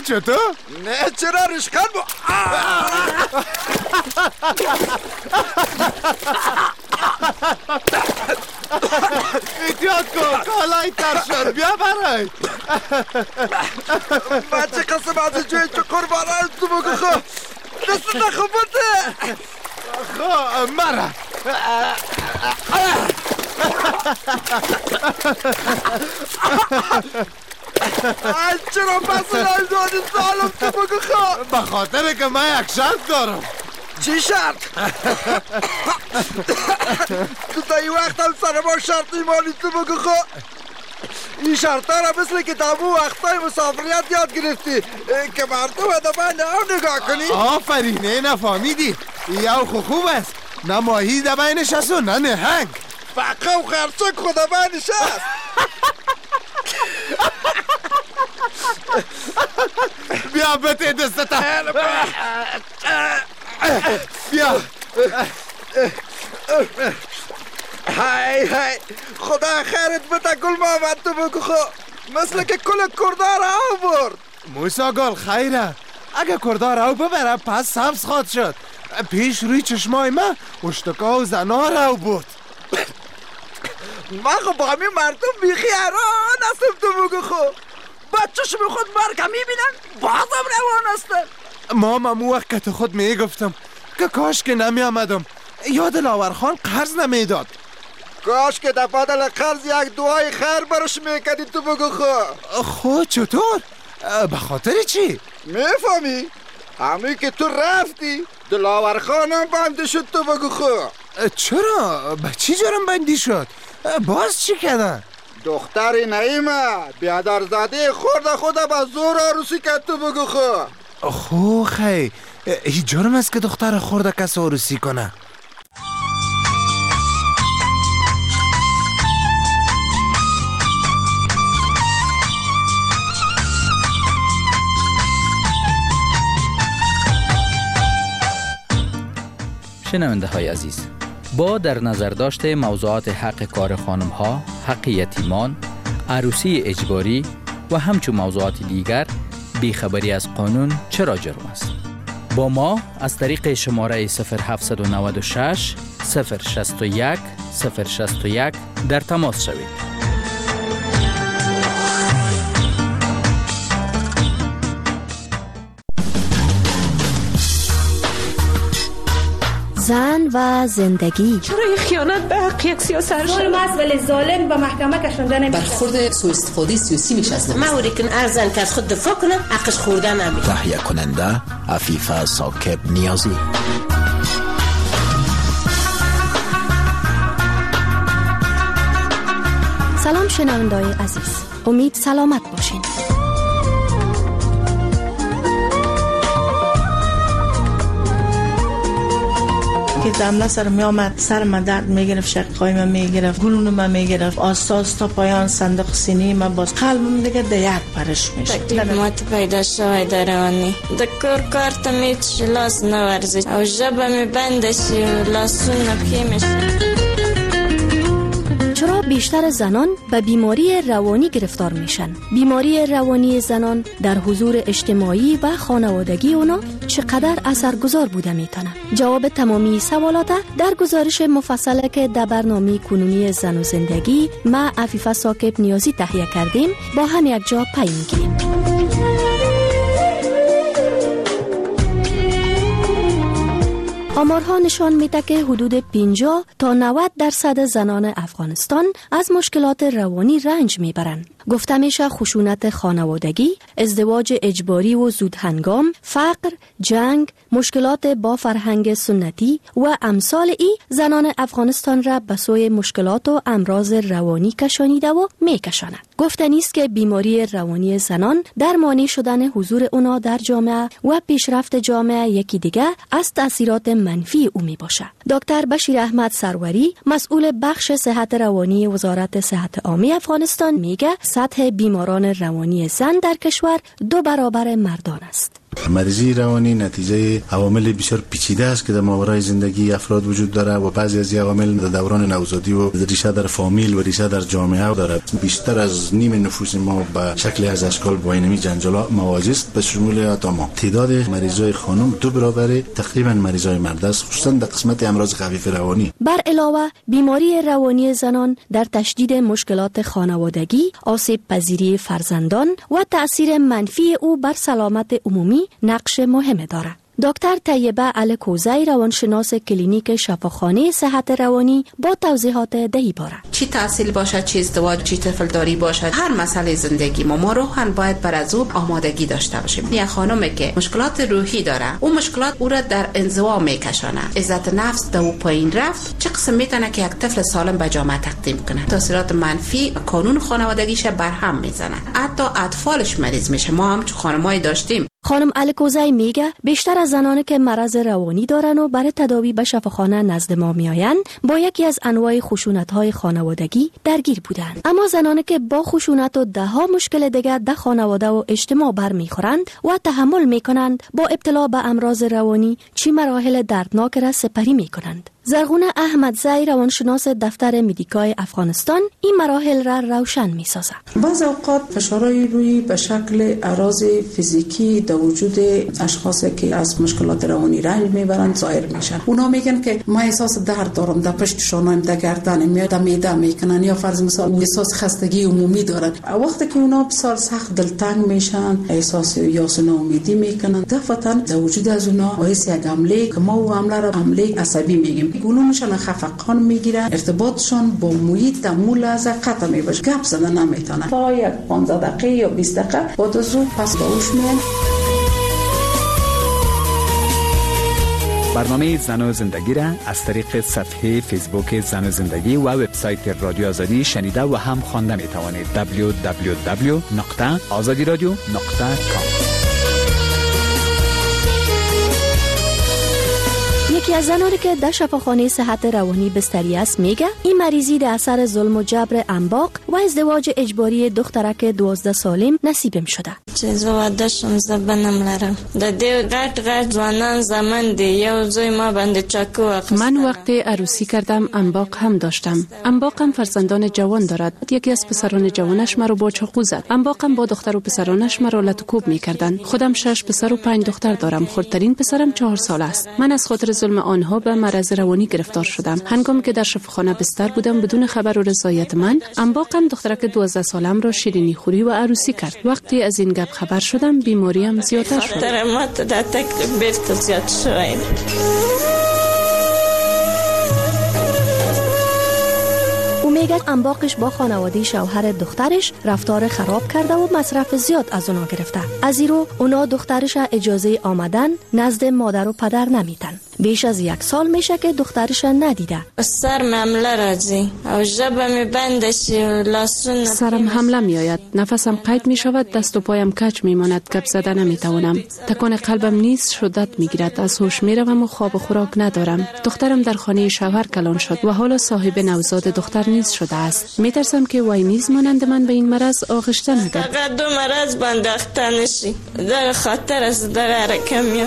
چطور؟ نه چرا رشکن با احتیاط کن کالای تر شد بیا برای بچه قسم از جوی چکر برای تو بگو خب دست نخوبته خب مرا چرا مسئله دادی سالم تو بگو خب به خاطر که من یک شرط دارم چی شرط؟ تو تا این وقت هم سر ما شرط ایمانی تو بگو خب این شرط را مثل که تابو وقتای مسافریت یاد گرفتی که مردم دبن هم نگاه کنی آفرین نه نفهمیدی یا خوب است نه ماهی دبینش هست و نه نهنگ فقه و خرچک خود دبنش هست بیا بته دستتا بیا های های خدا خیرت بده گل محمد تو بگو خو مثل که کل کردار آو برد موسا گل خیره اگه کردار آو ببره پس سبز خواد شد پیش روی چشمای من اشتکا و زنار آو برد من خب با همین مردم بیخی حیران هستم تو بگو خو بچه‌ش به خود مرگ میبینن بازم روان هستن مامو وقت که خود میگفتم که کاش که نمی آمدم یاد لاورخان قرض نمیداد کاش که در بدل قرض یک دعای خیر برش میکردی تو بگو خود چطور؟ به خاطر چی؟ میفهمی؟ همین که تو رفتی دلاورخان هم بنده شد تو بگو چرا؟ به چی جرم بندی شد؟ باز چی کردن؟ دختر نعیمه بیادرزاده خود با زور عروسی کرد تو بگو خو خی هیچ جرم است که دختر خورده کس عروسی کنه شنونده های عزیز با در نظر داشته موضوعات حق کار خانم ها، حق یتیمان، عروسی اجباری و همچون موضوعات دیگر بیخبری از قانون چرا جرم است؟ با ما از طریق شماره 0796 061 061 در تماس شوید. زن و زندگی. چرا این خیانت به حق یک سیاست ظلم است ولی ظالم به محکمه کشونده نمیشه. برخورد سوء استفاده سیاسی میشه از ما اوریکن ارزن که از خود دفاع کنه حقش خورده نمیشه. تهیه کننده عفیفه ساکب نیازی. سلام شنونده‌های عزیز، امید سلامت باشین. که دمله سر می آمد سر من درد می گرفت، شقیقای من می گرفت، گلون من می گرفت، آستاز تا پایان صندوق سینی من باز قلبم دیگه دیت پرش میشه. تکلیفات پیدا شوی درانی دکور کارت میتش لاس نورزی او جبه می بندشی و لاسون نکی میشه. چرا بیشتر زنان به بیماری روانی گرفتار میشن؟ بیماری روانی زنان در حضور اجتماعی و خانوادگی اونا چقدر اثرگذار بوده میتونه؟ جواب تمامی سوالات در گزارش مفصل که در برنامه کنونی زن و زندگی ما عفیفه ساکب نیازی تهیه کردیم با هم یک جا پی میگیریم. آمارها نشان میده که حدود 50 تا 90% زنان افغانستان از مشکلات روانی رنج میبرند. گفته میشه خشونت خانوادگی، ازدواج اجباری و زودهنگام، فقر، جنگ، مشکلات با فرهنگ سنتی و امثال ای زنان افغانستان را به سوی مشکلات و امراض روانی کشانیده و میکشاند. گفته نیست که بیماری روانی زنان درمانی شدن حضور اونا در جامعه و پیشرفت جامعه یکی دیگه از تاثیرات منفی او می باشه. دکتر بشیر احمد سروری مسئول بخش صحت روانی وزارت صحت عامه افغانستان میگه سطح بیماران روانی زن در کشور 2 برابر مردان است. مریضی روانی نتیجه عوامل بسیار پیچیده است که در ماورای زندگی افراد وجود داره و بعضی از این عوامل در دوران نوزادی و ریشه در فامیل و ریشه در جامعه داره. بیشتر از نیم نفوس ما به شکل از اشکال با اینمی جنجالا مواجه است، به شمول آدما. تعداد مریضای خانم 2 برابر تقریبا مریضای مرد است، خصوصا در قسمت امراض خفیف روانی. بر علاوه بیماری روانی زنان در تشدید مشکلات خانوادگی، آسیب پذیری فرزندان و تأثیر منفی او بر سلامت عمومی نقش مهم دارد. دکتر طیبه الکوزی روانشناس کلینیک شفاخانه صحت روانی با توضیحات دهی باره. چی تحصیل باشد، چی ازدواج، چی طفل داری باشد، هر مسئله زندگی ما روحاً باید بر از او آمادگی داشته باشیم. یک خانمی که مشکلات روحی داره، اون مشکلات او را در انزوا میکشانه، عزت نفس در او پایین رفت، چه قسم میتونه که یک طفل سالم به جامعه تقدیم کنه. تاثیرات منفی قانون خانوادگیش برهم میزنه، حتی اطفالش مریض میشه. ما هم خانمایی داشتیم. خانم الکوزی میگه بیشتر از زنانی که مرض روانی دارن و برای تداوی به شفاخانه نزد ما میآیند با یکی از انواع خشونت‌های خانوادگی درگیر بودند. اما زنانی که با خشونت و ده‌ها مشکل دیگر در خانواده و اجتماع برمیخورند و تحمل میکنند، با ابتلا به امراض روانی چی مراحل دردناک را سپری میکنند. زرغونه احمدزی روانشناس دفتر مدیکای افغانستان این مراحل را روشن می‌سازد. بعض اوقات فشارهای روحی به شکل اعراض فیزیکی در وجود اشخاصی که از مشکلات روانی رنج میبرند ظاهر میشن. اونا میگن که ما احساس درد دارم، در پشت شانه‌ام، در گردنم، میاد معده میکنن، یا فرض مثال احساس خستگی عمومی دارن. وقتی که اونا بسیار سخت دلتنگ میشن، احساس یأس و ناامیدی میکنن، دفعتاً در وجود از اونا باعث یک حمله که ما او حمله را حمله عصبی میگیم، گلومشان خفقان میگیرن، ارتباطشان با محیط در مول از قطع میباشه، گپ زدن نمیتونن. تا یک 15 دقیقه یا 20 دقیقه بعد از اون پس به هوش میان. برنامه زن و زندگی را از طریق صفحه فیسبوک زن و زندگی و وبسایت رادیو آزادی شنیده و هم خوانده می توانید. www.azadiradio.com. یکی از زنانی که در شفاخانه صحت روانی بستری است میگه این مریضی در اثر ظلم و جبر انباق و ازدواج اجباری دخترک 12 سالم نصیبم شده. چه 16 بنم لرم. د دې غټ ځوانان زمان دی، یو زوی ما باندې چاکو اخیست. من وقت عروسی کردم انباق هم داشتم. انباقم فرزندان جوان دارد. یکی از پسران جوانش مرا با چاقو زد. انباقم با دختر و پسرانش مرا لط و کوب می‌کردند. خودم 6 پسر و 5 دختر دارم. خردترین پسرم 4 سال است. من از خاطر ظلم آنها به مرض روانی گرفتار شدم. هنگامی که در شفاخانه بستر بودم بدون خبر و رضایت من، انباقم دخترک 12 سالم را شیرینی خوری و عروسی کرد. وقتی از این گپ خبر شدم بیماریم زیادتر شد. خاطر ما در تکلیف بیرته زیاد شوید. میگه انباقش با خانواده شوهر دخترش رفتار خراب کرده و مصرف زیاد از اونا گرفته. از این رو اونا دخترش اجازه آمدن نزد مادر و پدر نمیتن. بیش از 1 سال میشه که دخترش ندیده. سرم حمله راځي او ژبه می بند شي، لاسونه سرم حمله میآید، نفسم قید میشود، دست و پایم کج میماند، گپ زدن نمیتوانم، تکان قلبم نیز شدت میگیرد، از هوش میروم و خواب و خوراک ندارم. دخترم در خانه شوهر کلان شد و حالا صاحب نوزاد دختر نیز شده است. میترسم که وای نیز مانند من به این مرض آغشته نگردد. فقط دو مرض بنداخته نشی، در خاطر از در رکمیم.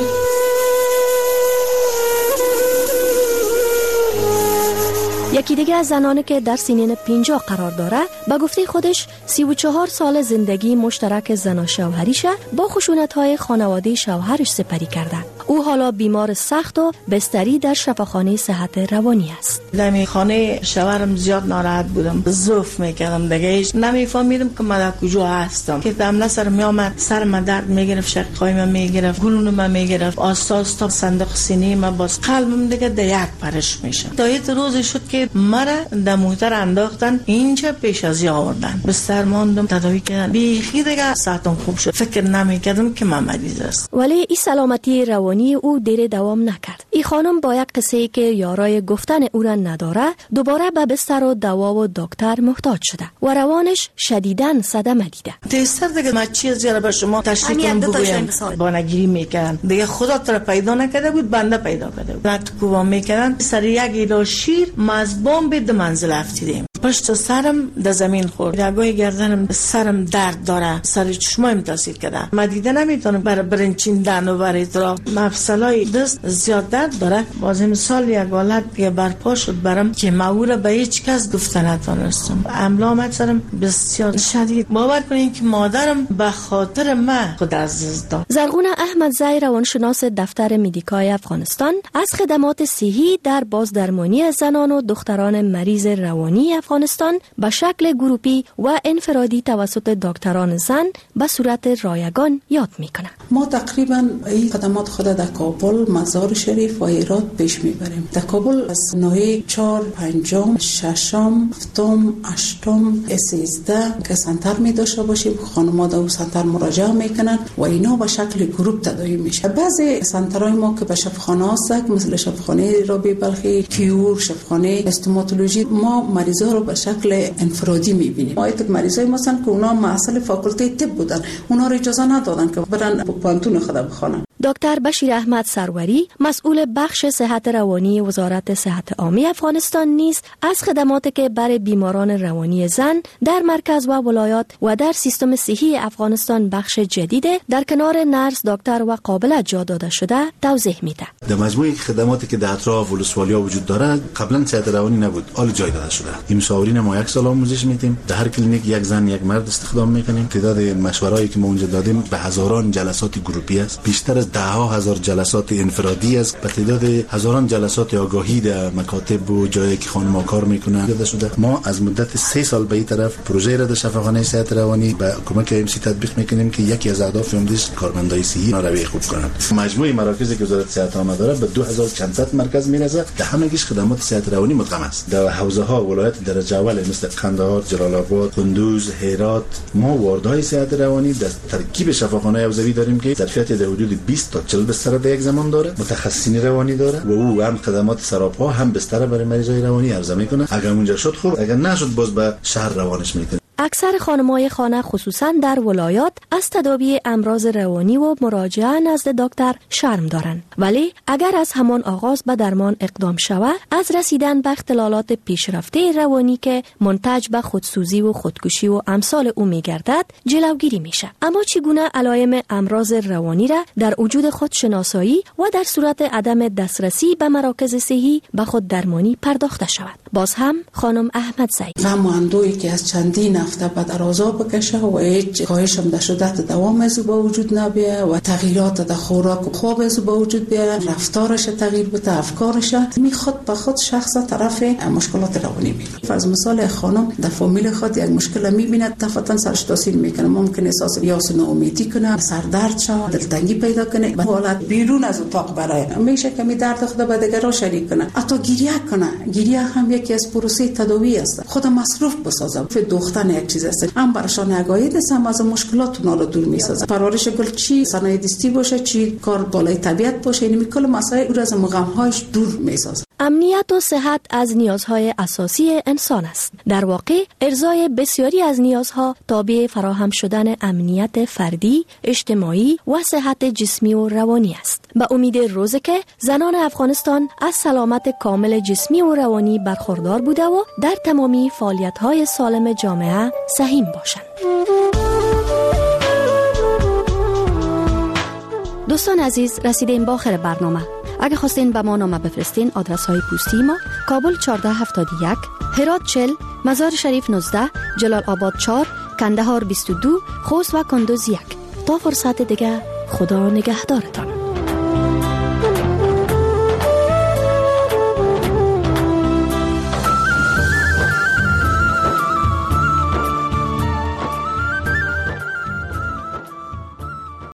یکی دیگه از زنانی که در سنین 50 قرار داره با گفته خودش 34 سال زندگی مشترک زن و شوهریشه با خشونت‌های خانواده شوهرش سپری کرده. او حالا بیمار سخت و بستری در شفاخانه صحت روانی است. در خانه شوهرم زیاد ناراحت بودم، ضعف میکردم دیگه، هیچ نمیفهمیدم که من کجا هستم. که دمله سر میامد، سر من درد میگرفت، شقیقای من میگرفت، گلون من میگرفت، آستا صندوق سینه من باز قلبم دیگه دیک پرش میشه. تا یه روزی شد که مرا در موتر انداختن، اینجا پیش از آوردن، بستر ماندم، تداوی کردن، بیخی دیگه ساعتم خوب شد. فکر نمیکردم که من مریض است. ولی این سلامتی روانی او دیر دوام نکرد. این خانم با یک قصه‌ای که یارای گفتن او را نداره، دوباره به بستر و دوا و دکتر محتاج شده و روانش شدیداً صدمه دیده. دیستر دیگه ما چیزی را به شما تشریح کنم بگویم. بانگیری میکردن دیگه، خدا تو را پیدا نکرده بود، بنده پیدا کرده بود. بعد کوبا میکردن، سر یک ایلا شیر مزبان به 2 منزل افتیدیم. پشت سرم در زمین خورد. رگای گردنم، سرم درد داره، سر چشمایم تاثیر کرده. من دیده نمیتونم برای برنچیندن و برای اطراف مفصلای دست زیاد درد داره. باز امسال یک حالت که برپا شد برام که مورا به هیچ کس گفته نتونستم. املامت سرم بسیار شدید. باور کنین که مادرم به خاطر من خود عزیز داد. زرغونه احمدزی روانشناس دفتر مدیکای افغانستان از خدمات صحی در بازدرمانی زنان و دختران مریض روانی افغانستان به شکل گروپی و انفرادی توسط دکتران زن به صورت رایگان یاد میکنه. ما تقریبا این خدمات خود در کابل، مزار شریف و هرات پیش میبریم. در کابل از ناحیه 4، 5، 6، 7، 8 13 که سنتر می داشته باشیم. خانم‌ها در سنتر مراجعه میکنن و اینا به شکل گروپ تداوی میشه. بعضی سنترهای ما که به شفاخانه هست مثل شفاخانه رابعه بلخی، کیور، شفاخانه استوماتولوژی، ما مریضا رو به شکل انفرادی میبینیم. ما یک مریضای مثلا که اونا محصل فاکولته طب بودن، اونا رو اجازه ندادن که برن پانتون خود بخونن. دکتر بشیر احمد سروری مسئول بخش صحت روانی وزارت صحت عامه افغانستان نیز از خدماتی که برای بیماران روانی زن در مرکز و ولایات و در سیستم صحی افغانستان بخش جدید در کنار نرس، دکتر و قابل جا داده شده توضیح میده. در مجموعه خدماتی که در اطراف ولسوالیا وجود داره قبلا صحت روانی نبود، حالا جای داده شده. این مشاورین ما یک سال آموزش میدیم، در هر کلینیک یک زن یک مرد استخدام میکنیم. تعداد مشورهایی که ما اونجا دادیم به هزاران جلسات گروپی است، بیشتر از 10,000 جلسات انفرادی است، به تعداد هزاران جلسات آگاهی در مکاتب و جایی که خانم‌ها کار میکنن داده شده. ما از مدت 3 سال به این طرف پروژه را در شفاخانه صحت روانی با کمک ایمسی تطبیق میکنیم که یکی از اهداف اونش کارمندای صحی روی خوب کنند. مجموعه مراکزی که وزارت صحت عامه داره به 2400 مرکز میرسه، در همگیش خدمات صحت روانی مدغم است. در حوزه ها ولایت درجه اول مثل قندهار، جلال آباد، کندوز، هرات ما واردهای صحت روانی در ترکیب شفاخانه حوزوی داریم که ظرفیت در حدود 20 تا 40 بستر در یک زمان داره، متخصصین روانی داره و او هم خدمات سراپا هم بستر برای مریضای روانی عرضه میکنه. اگر اونجا شد خوب، اگر نشد باز به شهر روانش میکنه. اکثر خانم‌های خانه خصوصاً در ولایات از تداوی امراض روانی و مراجعه نزد دکتر شرم دارند، ولی اگر از همان آغاز به درمان اقدام شود از رسیدن به اختلالات پیشرفته روانی که منتج به خودسوزی و خودکشی و امثال او می‌گردد جلوگیری میشه. اما چگونه علائم امراض روانی را در وجود خود شناسایی و در صورت عدم دسترسی به مراکز صحی به خود درمانی پرداخته شود؟ باز هم خانم احمدزی غم و اندوهی که از چندین هفته بعد درازا بکشه و هیچ کاهش هم در شدت دوام از با وجود نبیه و تغییرات در خوراک و خواب از با وجود بیه، رفتارش تغییر بده، افکارش میخواد به خود شخص طرف مشکلات روانی میگیره. فرض مثال خانم در فامیل خود یک مشکل میبینه، دفعتا سرش تاثیر میکنه، ممکنه احساس یاس و ناامیدی کنه، سردرد شه، دلتنگی پیدا کنه، به حالت بیرون از اتاق برای میشه کمی درد خود به دیگران شریک کنه، حتی گریه کنه. گریه هم یکی از پروسه تداوی است. خود مصروف بسازه، دختن یک چیز است، هم برشان عقاید است، هم از مشکلات اونا رو دور میسازه. پرورش گل چی صنایع دستی باشه، چی کار بالای طبیعت باشه، این کل مسائل او را از غم‌هاش دور میسازه. امنیت و صحت از نیازهای اساسی انسان است. در واقع ارضای بسیاری از نیازها تابع فراهم شدن امنیت فردی، اجتماعی و صحت جسمی و روانی است. به امید روزی که زنان افغانستان از سلامت کامل جسمی و روانی برخوردار بوده و در تمامی فعالیت‌های سالم جامعه سهیم باشند. دوستان عزیز، رسیدیم به آخر برنامه. اگه خواستین به ما نامه بفرستین، آدرس های پستی ما: کابل 1471، هرات 40، مزار شریف 19، جلال آباد 4، کندهار 22، خوست و کندوز 1. تا فرصت دیگه، خدا نگهدارتان.